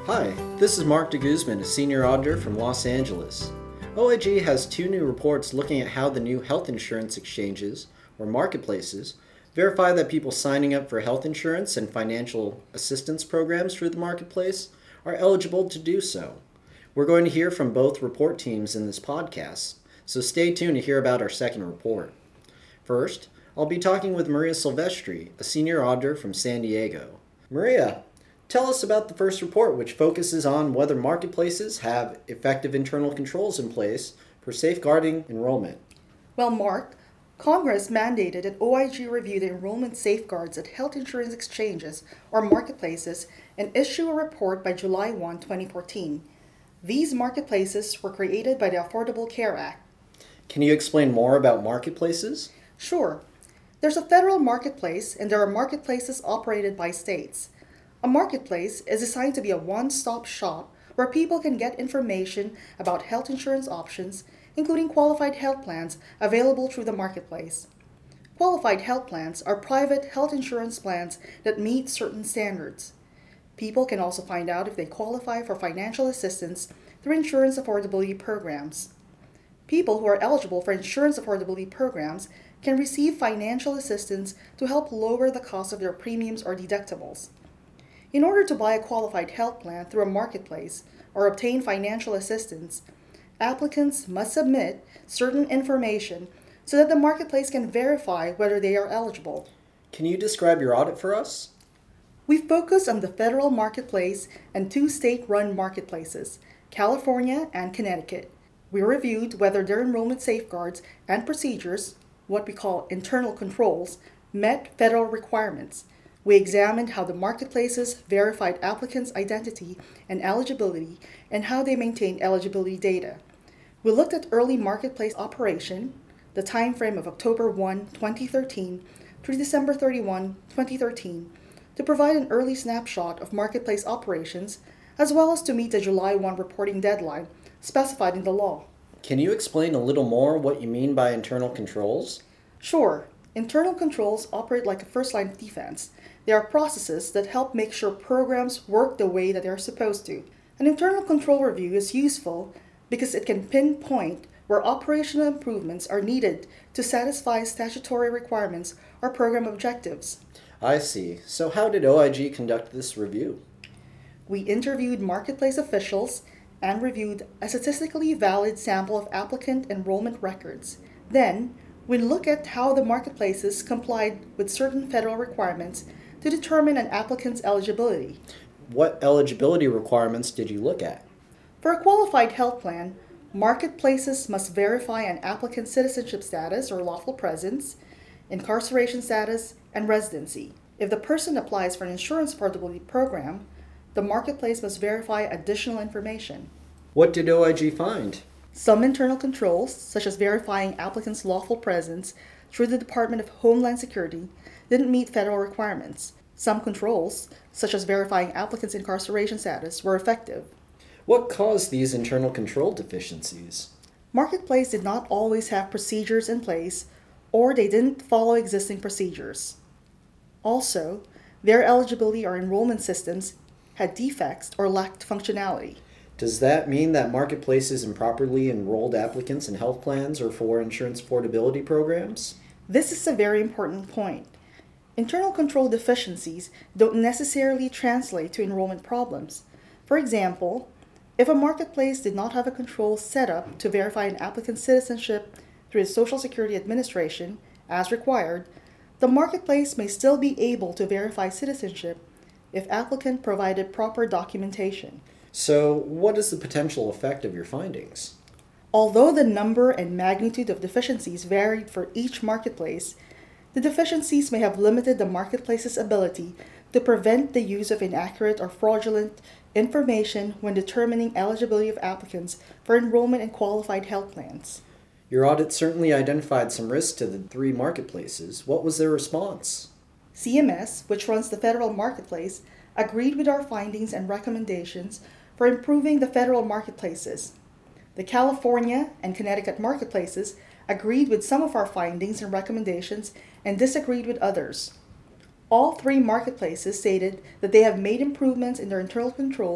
Hi, this is Mark de Guzman, a senior auditor from Los Angeles. OIG has two new reports looking at how the new health insurance exchanges, or marketplaces, verify that people signing up for health insurance and financial assistance programs through the marketplace are eligible to do so. We're going to hear from both report teams in this podcast, so stay tuned to hear about our second report. First, I'll be talking with Maria Silvestri, a senior auditor from San Diego. Maria, tell us about the first report, which focuses on whether marketplaces have effective internal controls in place for safeguarding enrollment. Well, Mark, Congress mandated that OIG review the enrollment safeguards at health insurance exchanges or marketplaces and issue a report by July 1, 2014. These marketplaces were created by the Affordable Care Act. Can you explain more about marketplaces? Sure. There's a federal marketplace and there are marketplaces operated by states. A marketplace is designed to be a one-stop shop where people can get information about health insurance options, including qualified health plans available through the marketplace. Qualified health plans are private health insurance plans that meet certain standards. People can also find out if they qualify for financial assistance through insurance affordability programs. People who are eligible for insurance affordability programs can receive financial assistance to help lower the cost of their premiums or deductibles. In order to buy a qualified health plan through a marketplace or obtain financial assistance, applicants must submit certain information so that the marketplace can verify whether they are eligible. Can you describe your audit for us? We focused on the federal marketplace and two state-run marketplaces, California and Connecticut. We reviewed whether their enrollment safeguards and procedures, what we call internal controls, met federal requirements. We examined how the marketplaces verified applicants' identity and eligibility and how they maintained eligibility data. We looked at early marketplace operation, the time frame of October 1, 2013 through December 31, 2013, to provide an early snapshot of marketplace operations, as well as to meet the July 1 reporting deadline specified in the law. Can you explain a little more what you mean by internal controls? Sure. Internal controls operate like a first line of defense. They are processes that help make sure programs work the way that they are supposed to. An internal control review is useful because it can pinpoint where operational improvements are needed to satisfy statutory requirements or program objectives. I see. So how did OIG conduct this review? We interviewed marketplace officials and reviewed a statistically valid sample of applicant enrollment records. Then, we looked at how the marketplaces complied with certain federal requirements to determine an applicant's eligibility. What eligibility requirements did you look at? For a qualified health plan, marketplaces must verify an applicant's citizenship status or lawful presence, incarceration status, and residency. If the person applies for an insurance affordability program, the marketplace must verify additional information. What did OIG find? Some internal controls, such as verifying applicants' lawful presence through the Department of Homeland Security, didn't meet federal requirements. Some controls, such as verifying applicants' incarceration status, were effective. What caused these internal control deficiencies? Marketplace did not always have procedures in place, or they didn't follow existing procedures. Also, their eligibility or enrollment systems had defects or lacked functionality. Does that mean that marketplaces improperly enrolled applicants in health plans or for insurance affordability programs? This is a very important point. Internal control deficiencies don't necessarily translate to enrollment problems. For example, if a marketplace did not have a control set up to verify an applicant's citizenship through the Social Security Administration, as required, the marketplace may still be able to verify citizenship if applicant provided proper documentation. So, what is the potential effect of your findings? Although the number and magnitude of deficiencies varied for each marketplace, the deficiencies may have limited the marketplace's ability to prevent the use of inaccurate or fraudulent information when determining eligibility of applicants for enrollment in qualified health plans. Your audit certainly identified some risks to the three marketplaces. What was their response? CMS, which runs the federal marketplace, agreed with our findings and recommendations for improving the federal marketplaces. The California and Connecticut marketplaces agreed with some of our findings and recommendations and disagreed with others. All three marketplaces stated that they have made improvements in their internal controls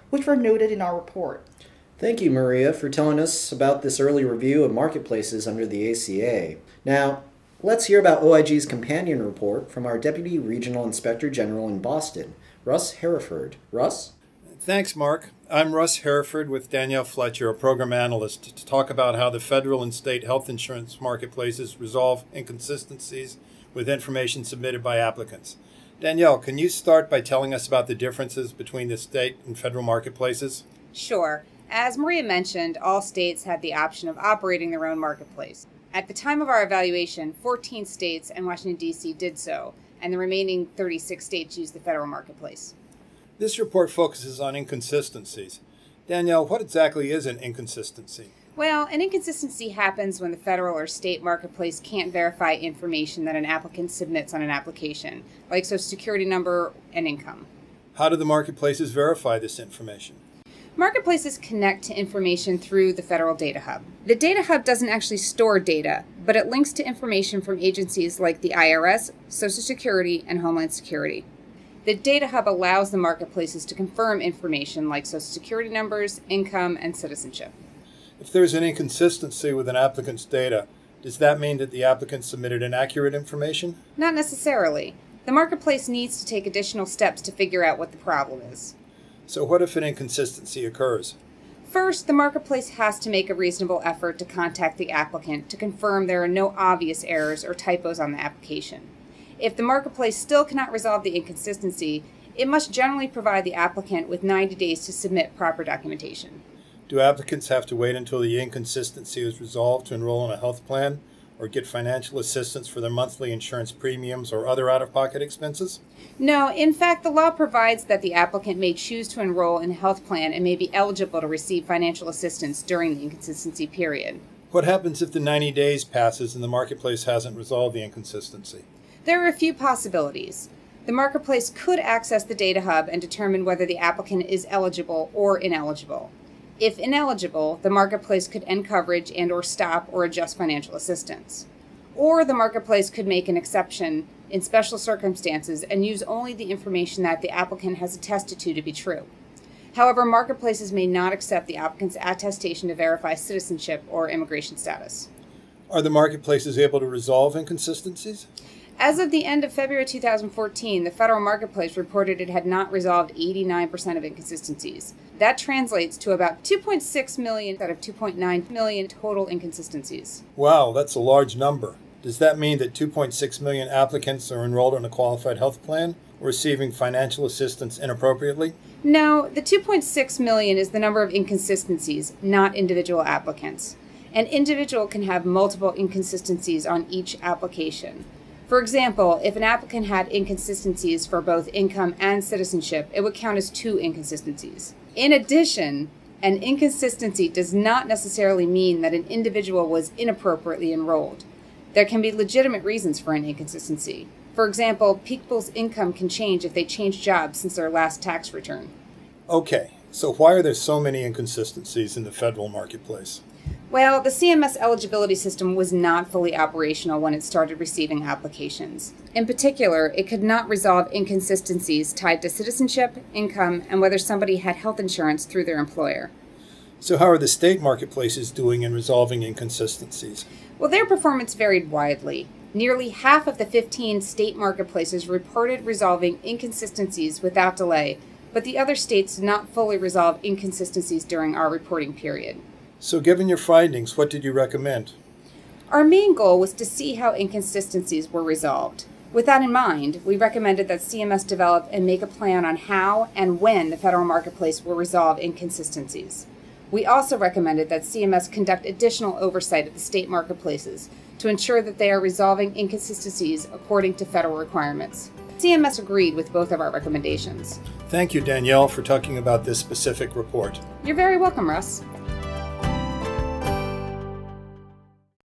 which were noted in our report. Thank you, Maria, for telling us about this early review of marketplaces under the ACA. Now, let's hear about OIG's companion report from our Deputy Regional Inspector General in Boston, Russ Hereford. Russ? Thanks, Mark. I'm Russ Hereford with Danielle Fletcher, a program analyst, to talk about how the federal and state health insurance marketplaces resolve inconsistencies with information submitted by applicants. Danielle, can you start by telling us about the differences between the state and federal marketplaces? Sure. As Maria mentioned, all states have the option of operating their own marketplace. At the time of our evaluation, 14 states and Washington, D.C. did so, and the remaining 36 states used the federal marketplace. This report focuses on inconsistencies. Danielle, what exactly is an inconsistency? Well, an inconsistency happens when the federal or state marketplace can't verify information that an applicant submits on an application, like Social Security number and income. How do the marketplaces verify this information? Marketplaces connect to information through the Federal Data Hub. The Data Hub doesn't actually store data, but it links to information from agencies like the IRS, Social Security, and Homeland Security. The Data Hub allows the marketplaces to confirm information like Social Security numbers, income, and citizenship. If there's an inconsistency with an applicant's data, does that mean that the applicant submitted inaccurate information? Not necessarily. The marketplace needs to take additional steps to figure out what the problem is. So what if an inconsistency occurs? First, the marketplace has to make a reasonable effort to contact the applicant to confirm there are no obvious errors or typos on the application. If the marketplace still cannot resolve the inconsistency, it must generally provide the applicant with 90 days to submit proper documentation. Do applicants have to wait until the inconsistency is resolved to enroll in a health plan or get financial assistance for their monthly insurance premiums or other out-of-pocket expenses? No, in fact, the law provides that the applicant may choose to enroll in a health plan and may be eligible to receive financial assistance during the inconsistency period. What happens if the 90 days passes and the marketplace hasn't resolved the inconsistency? There are a few possibilities. The marketplace could access the Data Hub and determine whether the applicant is eligible or ineligible. If ineligible, the marketplace could end coverage and or stop or adjust financial assistance. Or the marketplace could make an exception in special circumstances and use only the information that the applicant has attested to be true. However, marketplaces may not accept the applicant's attestation to verify citizenship or immigration status. Are the marketplaces able to resolve inconsistencies? As of the end of February 2014, the federal marketplace reported it had not resolved 89% of inconsistencies. That translates to about 2.6 million out of 2.9 million total inconsistencies. Wow, that's a large number. Does that mean that 2.6 million applicants are enrolled in a qualified health plan or receiving financial assistance inappropriately? No, the 2.6 million is the number of inconsistencies, not individual applicants. An individual can have multiple inconsistencies on each application. For example, if an applicant had inconsistencies for both income and citizenship, it would count as 2 inconsistencies. In addition, an inconsistency does not necessarily mean that an individual was inappropriately enrolled. There can be legitimate reasons for an inconsistency. For example, people's income can change if they change jobs since their last tax return. Okay, so why are there so many inconsistencies in the federal marketplace? Well, the CMS eligibility system was not fully operational when it started receiving applications. In particular, it could not resolve inconsistencies tied to citizenship, income, and whether somebody had health insurance through their employer. So how are the state marketplaces doing in resolving inconsistencies? Well, their performance varied widely. Nearly half of the 15 state marketplaces reported resolving inconsistencies without delay, but the other states did not fully resolve inconsistencies during our reporting period. So given your findings, what did you recommend? Our main goal was to see how inconsistencies were resolved. With that in mind, we recommended that CMS develop and make a plan on how and when the federal marketplace will resolve inconsistencies. We also recommended that CMS conduct additional oversight of the state marketplaces to ensure that they are resolving inconsistencies according to federal requirements. CMS agreed with both of our recommendations. Thank you, Danielle, for talking about this specific report. You're very welcome, Russ.